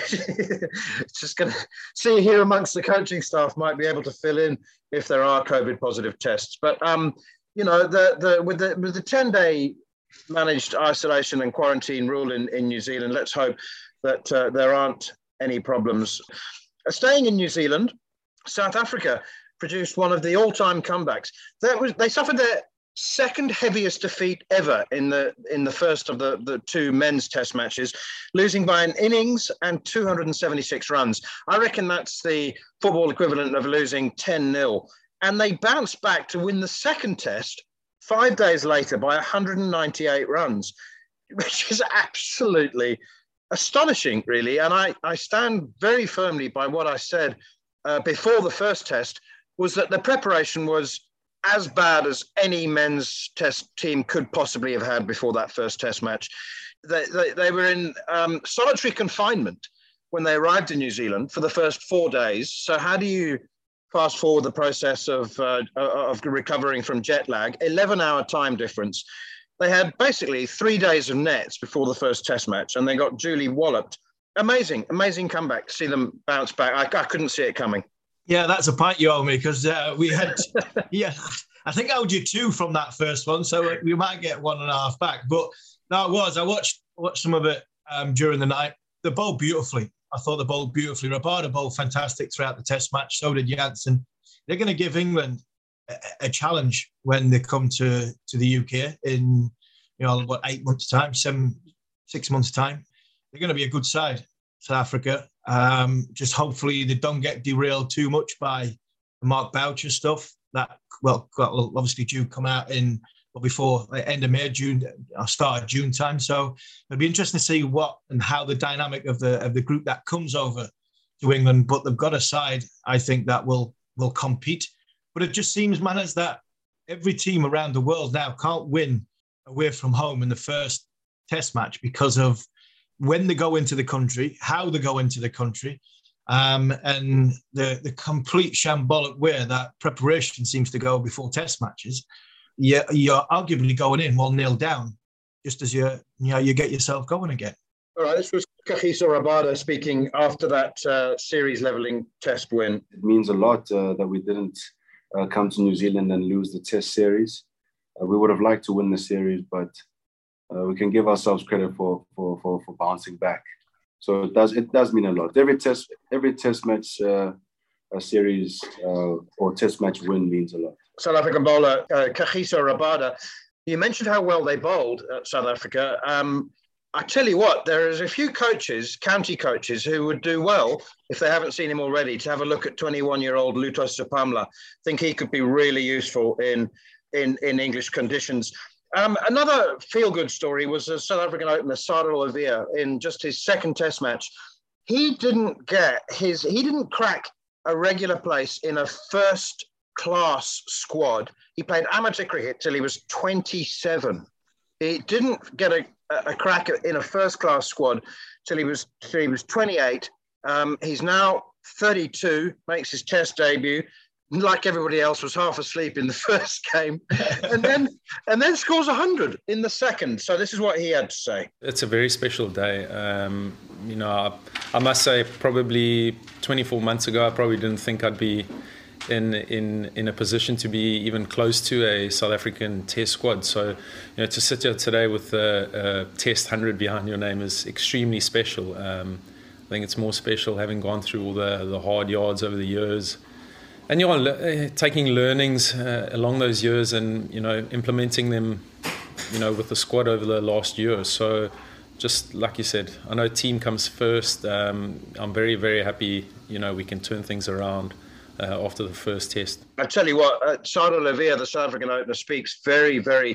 it's just going to see here amongst the coaching staff might be able to fill in if there are COVID positive tests. But, um, you know, the, the, with the with the ten-day managed isolation and quarantine rule in, in New Zealand, let's hope that uh, there aren't any problems. Uh, staying in New Zealand, South Africa produced one of the all-time comebacks. That was they suffered their second heaviest defeat ever in the in the first of the, the two men's test matches, losing by an innings and two hundred seventy-six runs. I reckon that's the football equivalent of losing ten nil. And they bounced back to win the second test five days later by one hundred ninety-eight runs, which is absolutely astonishing, really. And I, I stand very firmly by what I said uh, before the first test, was that the preparation was as bad as any men's test team could possibly have had before that first test match. They, they, they were in um, solitary confinement when they arrived in New Zealand for the first four days. So how do you fast forward the process of, uh, of recovering from jet lag? eleven hour time difference. They had basically three days of nets before the first test match, and they got duly walloped. Amazing, amazing comeback to see them bounce back. I, I couldn't see it coming. Yeah, that's a point you owe me, because uh, we had, yeah, I think I owed you two from that first one, so we might get one and a half back. But no, it was. I watched watched some of it um, during the night. They bowled beautifully. I thought they bowled beautifully. Rabada bowled fantastic throughout the test match. So did Jansen. They're going to give England a, a challenge when they come to, to the U K in, you know, what, eight months' time, seven, six months' time. They're going to be a good side, South Africa. Um, just hopefully they don't get derailed too much by the Mark Boucher stuff. That, well, well obviously due come out in, well, before the end of May, June, or start of June time. So it'll be interesting to see what and how the dynamic of the of the group that comes over to England. But they've got a side, I think, that will will compete. But it just seems, Manners, that every team around the world now can't win away from home in the first test match because of when they go into the country, how they go into the country, um, and the, the complete shambolic way that preparation seems to go before test matches. You're, you're arguably going in one nil down, just as you you know you get yourself going again. All right, this was Kagiso Rabada speaking after that uh, series levelling test win. It means a lot uh, that we didn't uh, come to New Zealand and lose the test series. Uh, we would have liked to win the series, but uh, we can give ourselves credit for, for for for bouncing back. So it does it does mean a lot. Every test every test match uh, a series uh, or test match win means a lot. South African bowler uh, Kagiso Rabada. You mentioned how well they bowled at South Africa. Um, I tell you what, there is a few coaches, county coaches, who would do well, if they haven't seen him already, to have a look at twenty-one-year-old Luto Sipamla. I think he could be really useful in in, in English conditions. Um, another feel-good story was a South African opener, Sardar Lavia, in just his second test match. He didn't get his, he didn't crack a regular place in a first class squad. He played amateur cricket till he was twenty-seven. He didn't get a, a crack in a first class squad till he was till he was twenty-eight. Um, he's now thirty-two, makes his test debut. Like everybody else, was half asleep in the first game, and then and then scores one hundred in the second. So this is what he had to say. It's a very special day. Um, you know, I, I must say, probably twenty-four months ago, I probably didn't think I'd be in in in a position to be even close to a South African test squad. So, you know, to sit here today with a, a test one hundred behind your name is extremely special. Um, I think it's more special having gone through all the, the hard yards over the years. And you know, taking learnings uh, along those years and, you know, implementing them, you know, with the squad over the last year. So just like you said, I know team comes first. Um, I'm very, very happy, you know, we can turn things around uh, after the first test. I tell you what, uh, Sardar Lavia, the South African opener, speaks very, very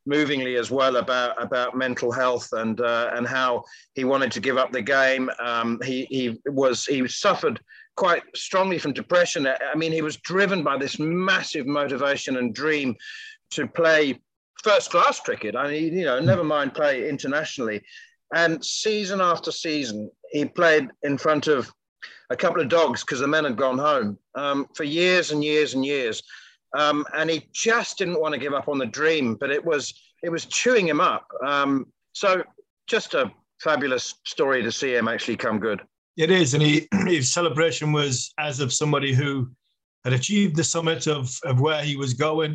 movingly as well about about mental health and uh, and how he wanted to give up the game. Um, he he was he suffered quite strongly from depression. I mean, he was driven by this massive motivation and dream to play first-class cricket. I mean, you know, never mind play internationally. And season after season, he played in front of a couple of dogs because the men had gone home um, for years and years and years. Um, and he just didn't want to give up on the dream, but it was it was chewing him up. Um, so just a fabulous story to see him actually come good. It is, and he, his celebration was as of somebody who had achieved the summit of, of where he was going.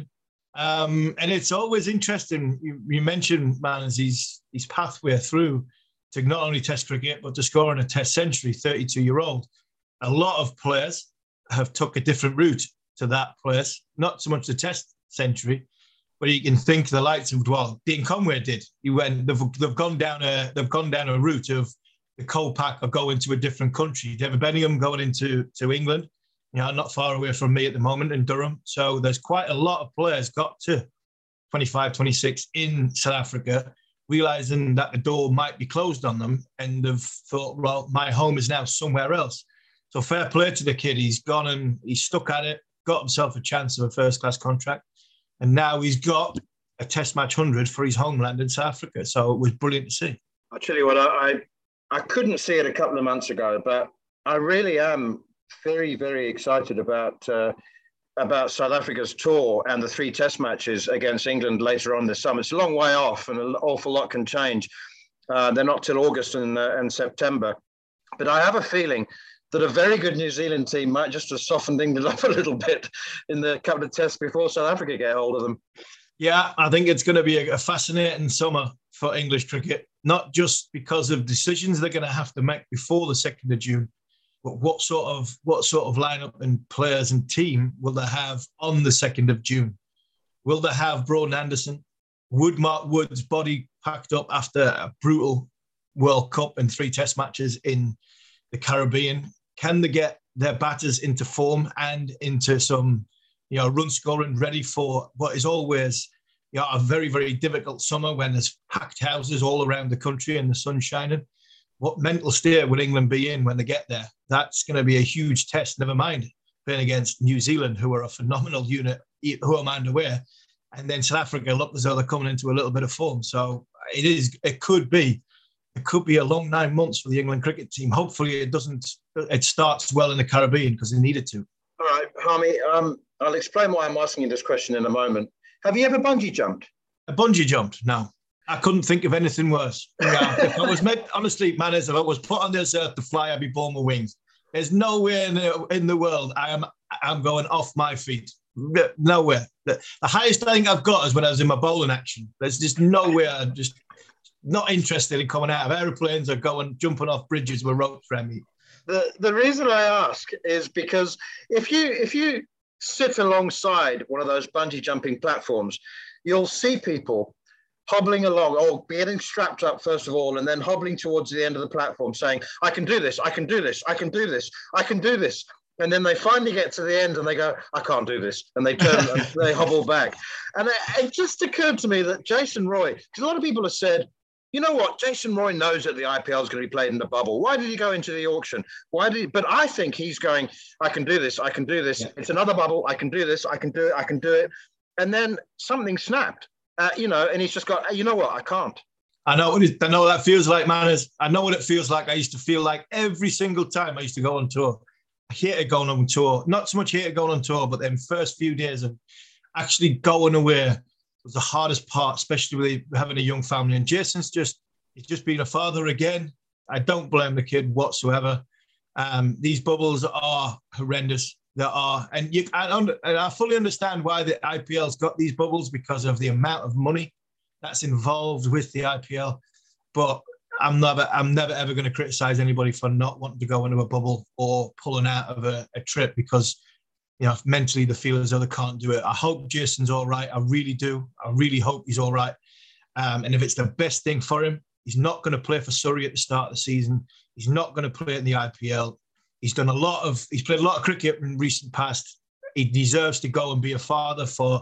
Um, and it's always interesting. You, you mentioned, man, as his, his pathway through to not only Test cricket, but to scoring a Test century, thirty-two-year-old. A lot of players have took a different route to that place, not so much the Test century, but you can think the likes of, well, Dean Conway did. He went, they've, they've gone down a they've gone down a route of the Kolpak or going to a different country. David Bellingham going into to England, you know, not far away from me at the moment in Durham. So there's quite a lot of players got to twenty-five, twenty-six in South Africa, realising that the door might be closed on them and have thought, well, my home is now somewhere else. So fair play to the kid. He's gone and he's stuck at it, got himself a chance of a first-class contract, and now he's got a Test match one hundred for his homeland in South Africa. So it was brilliant to see. I'll tell you what, I, I I couldn't see it a couple of months ago, but I really am very, very excited about uh, about South Africa's tour and the three Test matches against England later on this summer. It's a long way off, and an awful lot can change. Uh, they're not till August and, uh, and September, but I have a feeling that a very good New Zealand team might just have softened England up a little bit in the couple of tests before South Africa get hold of them. Yeah, I think it's going to be a, a fascinating summer for English cricket, not just because of decisions they're going to have to make before the second of June, but what sort of what sort of lineup and players and team will they have on the second of June? Will they have Broden Anderson? Would Mark Wood's body packed up after a brutal World Cup and three Test matches in the Caribbean? Can they get their batters into form and into some, you know, run scoring ready for what is always, you know, a very, very difficult summer when there's packed houses all around the country and the sun's shining? What mental state will England be in when they get there? That's going to be a huge test, never mind playing against New Zealand, who are a phenomenal unit, home and away. And then South Africa look as though they're coming into a little bit of form. So it is, it could be, it could be a long nine months for the England cricket team. Hopefully it doesn't, it starts well in the Caribbean because they needed to. All right, Harmy, um, I'll explain why I'm asking you this question in a moment. Have you ever bungee jumped? A bungee jumped? No. I couldn't think of anything worse. You know, if I was made, honestly, man, if I was put on this earth to fly, I'd be born with wings. There's nowhere in the, in the world I am I'm going off my feet. Nowhere. The, the highest I think I've got is when I was in my bowling action. There's just nowhere. I'm just not interested in coming out of aeroplanes or going jumping off bridges with ropes around me. The the reason I ask is because if you if you sit alongside one of those bungee jumping platforms, you'll see people hobbling along, or getting strapped up first of all, and then hobbling towards the end of the platform saying, I can do this, I can do this, I can do this, I can do this. And then they finally get to the end and they go, I can't do this. And they turn and they hobble back. And it, it just occurred to me that Jason Roy, because a lot of people have said, you know what, Jason Roy knows that the I P L is going to be played in the bubble. Why did he go into the auction? Why did he? But I think he's going, I can do this, I can do this. Yeah. It's another bubble, I can do this, I can do it, I can do it. And then something snapped. Uh, you know, and he's just got, you know what, I can't. I know what it, I know what that feels like, man. Is I know what it feels like. I used to feel like every single time I used to go on tour. I hated going on tour. Not so much hated going on tour, but then first few days of actually going away was the hardest part, especially with having a young family. And Jason's just, he's just been a father again. I don't blame the kid whatsoever. Um, these bubbles are horrendous. There are, and you, I, and I fully understand why the I P L's got these bubbles because of the amount of money that's involved with the I P L. But I'm never, I'm never ever going to criticize anybody for not wanting to go into a bubble or pulling out of a, a trip because, you know, mentally they feel as though they can't do it. I hope Jason's all right. I really do. I really hope he's all right. Um, and if it's the best thing for him, he's not going to play for Surrey at the start of the season. He's not going to play in the I P L. He's done a lot of, he's played a lot of cricket in recent past. He deserves to go and be a father for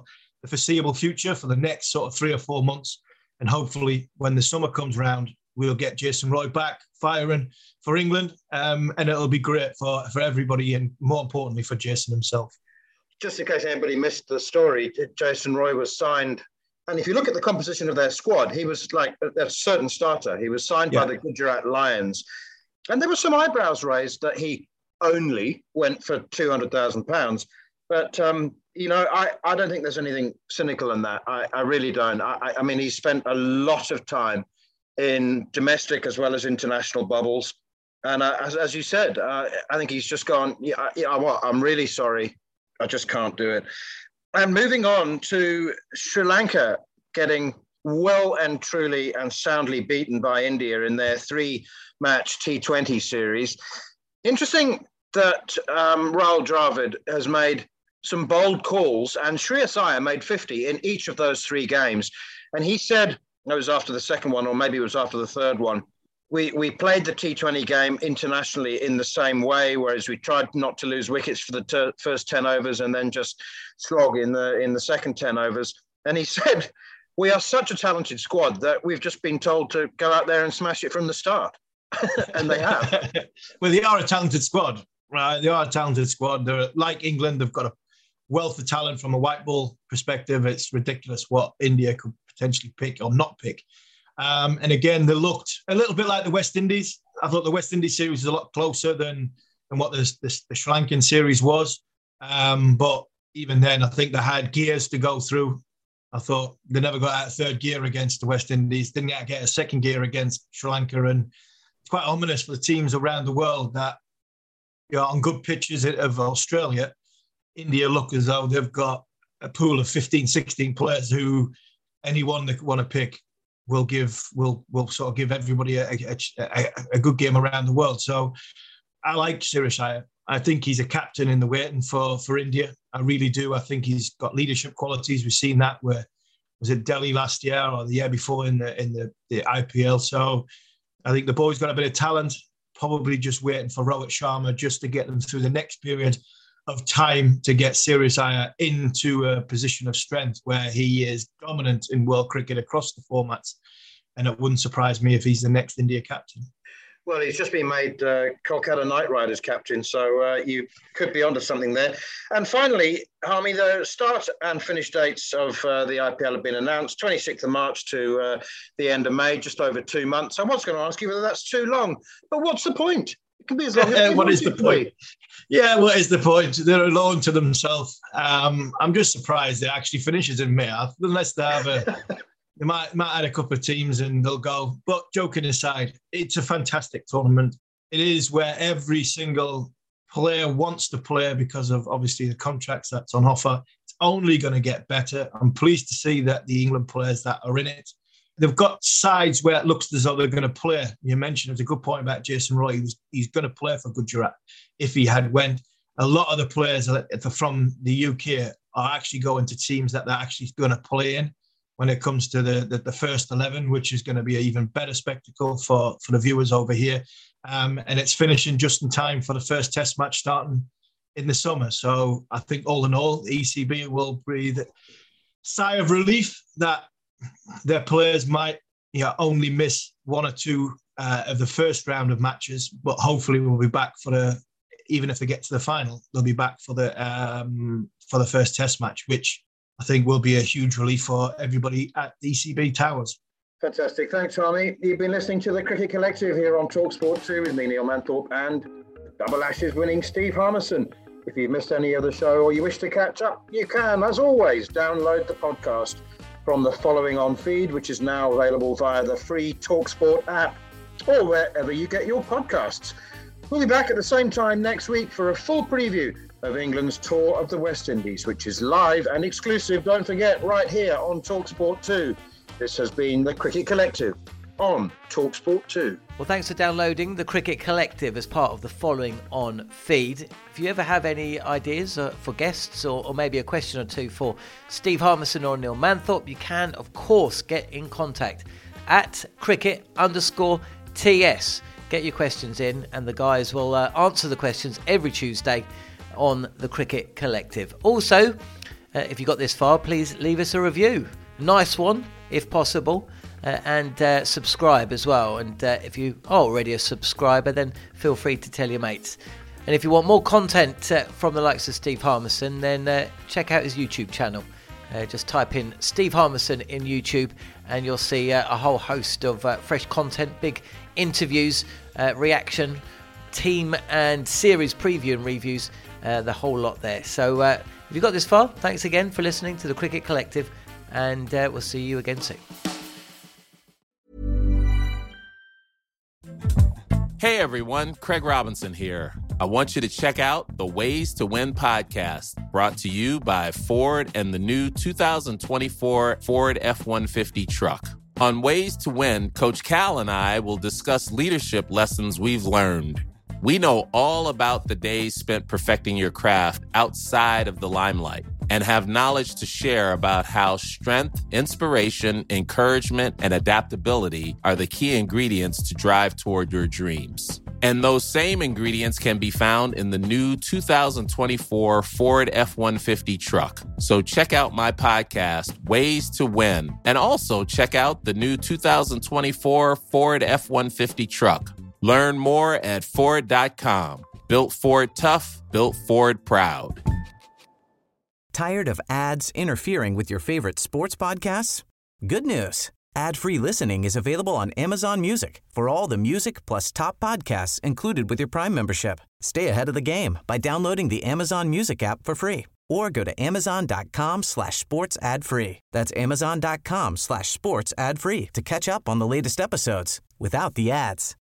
the foreseeable future for the next sort of three or four months. And hopefully when the summer comes round, we'll get Jason Roy back firing for England. Um, and it'll be great for, for everybody and more importantly for Jason himself. Just in case anybody missed the story, Jason Roy was signed. And if you look at the composition of their squad, he was like a, a certain starter. He was signed yeah. by the Gujarat Lions. And there were some eyebrows raised that he only went for two hundred thousand pounds. But, um, you know, I, I don't think there's anything cynical in that. I, I really don't. I, I mean, he spent a lot of time in domestic as well as international bubbles. And uh, as, as you said, uh, I think he's just gone, yeah, yeah, well, I'm really sorry. I just can't do it. And moving on to Sri Lanka getting well and truly and soundly beaten by India in their three-match T twenty series. Interesting that um, Rahul Dravid has made some bold calls, and Shreyas Iyer made fifty in each of those three games. And he said, it was after the second one, or maybe it was after the third one, we we played the T twenty game internationally in the same way, whereas we tried not to lose wickets for the ter- first ten overs and then just slog in the in the second ten overs. And he said, we are such a talented squad that we've just been told to go out there and smash it from the start. And they have. Well, they are a talented squad, right? They are a talented squad. They're like England. They've got a wealth of talent from a white ball perspective. It's ridiculous what India could potentially pick or not pick. Um, and again, they looked a little bit like the West Indies. I thought the West Indies series was a lot closer than, than what the, the, the Sri Lankan series was. Um, but even then, I think they had gears to go through. I thought they never got out of third gear against the West Indies, didn't get a second gear against Sri Lanka. And it's quite ominous for the teams around the world that, you know, on good pitches of Australia, India look as though they've got a pool of fifteen, sixteen players who anyone they want to pick will give will will sort of give everybody a, a, a, a good game around the world. So I like Shreyas Iyer. I think he's a captain in the waiting for, for India. I really do. I think he's got leadership qualities. We've seen that where was it Delhi last year or the year before in the in the, the I P L. So I think the boy's got a bit of talent, probably just waiting for Rohit Sharma just to get them through the next period of time to get Shreyas Iyer into a position of strength where he is dominant in world cricket across the formats. And it wouldn't surprise me if he's the next India captain. Well, he's just been made uh, Kolkata Knight Riders captain, so uh, you could be onto something there. And finally, Harmy, the start and finish dates of uh, the I P L have been announced, twenty-sixth of March to uh, the end of May, just over two months. I was going to ask you whether that's too long, but what's the point? It can be as long as uh, What is the point? Yeah, what is the point? They're alone to themselves. Um, I'm just surprised it actually finishes in May, unless they have a... They might, might add a couple of teams and they'll go. But joking aside, it's a fantastic tournament. It is where every single player wants to play because of obviously the contracts that's on offer. It's only going to get better. I'm pleased to see that the England players that are in it, they've got sides where it looks as though they're going to play. You mentioned it's a good point about Jason Roy. He was, he's going to play for Gujarat if he had went. A lot of the players from the U K are actually going to teams that they're actually going to play in when it comes to the, the, the first eleven, which is going to be an even better spectacle for, for the viewers over here. Um, and it's finishing just in time for the first test match starting in the summer. So I think all in all, the E C B will breathe a sigh of relief that their players might, you know, only miss one or two uh, of the first round of matches, but hopefully we'll be back for the, even if they get to the final, they'll be back for the um, for the first test match, which I think will be a huge relief for everybody at the E C B Towers. Fantastic. Thanks, Harmy. You've been listening to the Cricket Collective here on TalkSport two with me, Neil Manthorpe, and Double Ashes winning Steve Harmison. If you've missed any other show or you wish to catch up, you can, as always, download the podcast from the Following On feed, which is now available via the free TalkSport app or wherever you get your podcasts. We'll be back at the same time next week for a full preview of England's tour of the West Indies, which is live and exclusive, don't forget, right here on TalkSport two. This has been the Cricket Collective on TalkSport two. Well, thanks for downloading the Cricket Collective as part of the Following On feed. If you ever have any ideas uh, for guests or, or maybe a question or two for Steve Harmison or Neil Manthorpe, you can, of course, get in contact at cricket underscore TS. Get your questions in and the guys will uh, answer the questions every Tuesday on the Cricket Collective. Also, Uh, if you got this far, please leave us a review. Nice one, if possible. Uh, and uh, subscribe as well. And uh, if you are already a subscriber, then feel free to tell your mates. And if you want more content uh, from the likes of Steve Harmison, then uh, check out his YouTube channel. Uh, just type in Steve Harmison in YouTube and you'll see uh, a whole host of uh, fresh content, big interviews, uh, reaction, team and series preview and reviews, uh, the whole lot there. So uh, if you got this far, thanks again for listening to the Cricket Collective, and uh, we'll see you again soon. Hey everyone, Craig Robinson here. I want you to check out the Ways to Win podcast, brought to you by Ford and the new two thousand twenty-four Ford F one fifty truck. On Ways to Win, Coach Cal and I will discuss leadership lessons we've learned. We know all about the days spent perfecting your craft outside of the limelight and have knowledge to share about how strength, inspiration, encouragement, and adaptability are the key ingredients to drive toward your dreams. And those same ingredients can be found in the new two thousand twenty-four Ford F one fifty truck. So check out my podcast, Ways to Win, and also check out the new two thousand twenty-four Ford F one fifty truck. Learn more at Ford dot com. Built Ford tough, built Ford proud. Tired of ads interfering with your favorite sports podcasts? Good news. Ad-free listening is available on Amazon Music for all the music plus top podcasts included with your Prime membership. Stay ahead of the game by downloading the Amazon Music app for free or go to amazon.com slash sports ad free. That's amazon.com slash sports ad free to catch up on the latest episodes without the ads.